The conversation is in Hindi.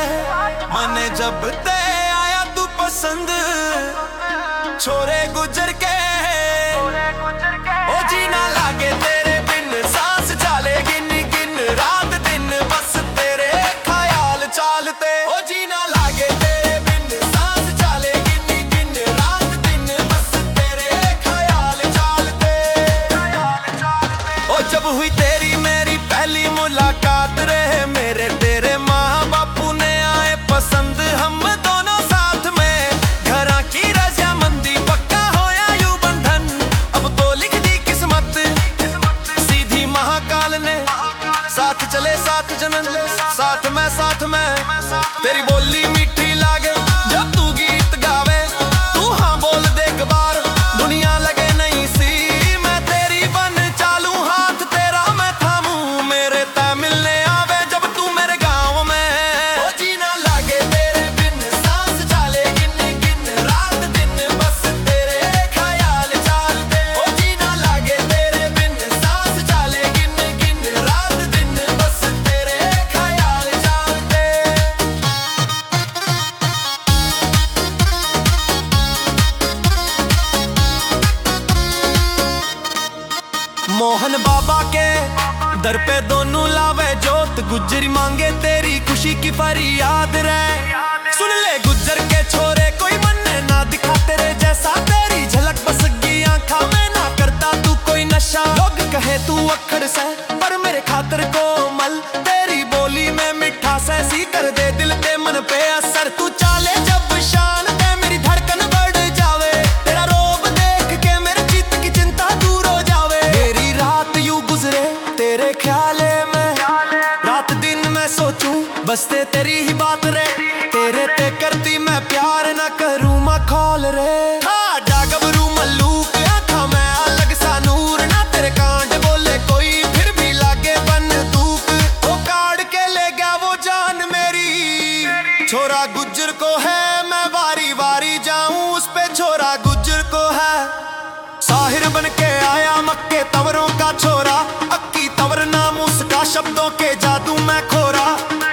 मने जब ते आया तू पसंद छोरे गुजर के ओ जीना लागे तेरे बिन सांस चाले गिन गिन रात दिन बस तेरे ख्याल चालते ओ जीना लागे तेरे बिन सांस चाले गिन गिन रात दिन बस तेरे ख्याल चालते ओ जब हुई तेरी मेरी पहली मुलाकात रहे मेरे तेरे माँ बापू ने आए पसंद हम दोनों साथ में घरा की रजामंदी पक्का होया यू बंधन अब तो लिख दी किस्मत सीधी महाकाल ने साथ चले साथ जन्म साथ में तेरी बोली मीठी लागे जब तू गीत गावे तू हाँ बोल दे एक बार दुनिया लगे नहीं सी मैं तेरी बन चालू हाथ तेरा मैं थामू मेरे तय मिलने आवे जब तू मेरे गाँव में ओ जीना लागे तेरे बिन सांस चाले गिन गिन रात दिन बस तेरे ख्याल चालते ओ जीना लागे तेरे बिन सांस चाले गिन गिन रात दिन बस तेरे ख्याल चालते मोहन बाबा के दर पे दोनों लावे जोत गुज्जरी मांगे तेरी खुशी की फरियाद रहे सुन ले गुज्जर के छोरे कोई मन्ने ना दिखा तेरे जैसा तेरी झलक बस गई आंखा में ना करता तू कोई नशा लोग कहे तू अक्खड़ से पर मेरे खातर कोमल तेरी बोली में मिठास ऐसी कर दे दिल पे मन पे असर तू चाले जब शान दे मेरी धड़कन बढ़ जावे तेरा रोब देख के मेरे चित्त की चिंता दूर हो जावे मेरी रात यूं गुजरे तेरे ख्याले में रात दिन मैं सोचूं बस तेरी ही बात रे तेरे ते करती मैं प्यार ना करूं मखौल रे गबरू मल्लूक आँखा में अलग सा नूर ना तेरे कांड बोले कोई फिर भी लागे बंदूक वो काट के ले गया वो जान मेरी छोरा गुज्जर को है मैं बारी बारी जाऊं उस पे छोरा गुज्जर को है साहिर बन के आया मक्के तवरों का छोरा अक्की तवर नाम उसका शब्दों के जादू में खोरा